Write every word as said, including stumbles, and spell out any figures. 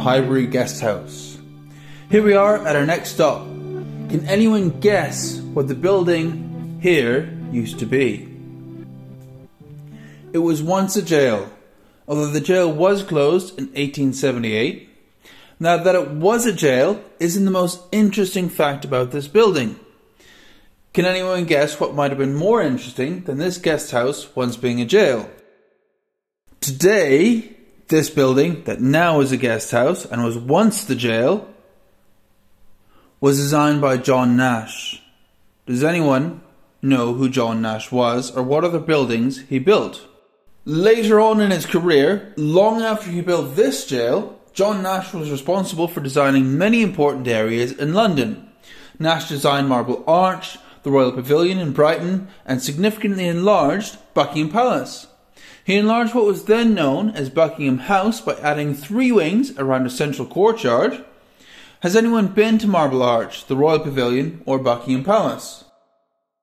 Highbury Guest House. Here we are at our next stop. Can anyone guess what the building here used to be? It was once a jail, although the jail was closed in eighteen seventy-eight. Now, that it was a jail isn't the most interesting fact about this building. Can anyone guess what might have been more interesting than this guest house once being a jail? Today, this building that now is a guest house and was once the jail was designed by John Nash. Does anyone know who John Nash was or what other buildings he built? Later on in his career, long after he built this jail, John Nash was responsible for designing many important areas in London. Nash designed Marble Arch, the Royal Pavilion in Brighton, and significantly enlarged Buckingham Palace. He enlarged what was then known as Buckingham House by adding three wings around a central courtyard. Has anyone been to Marble Arch, the Royal Pavilion, or Buckingham Palace?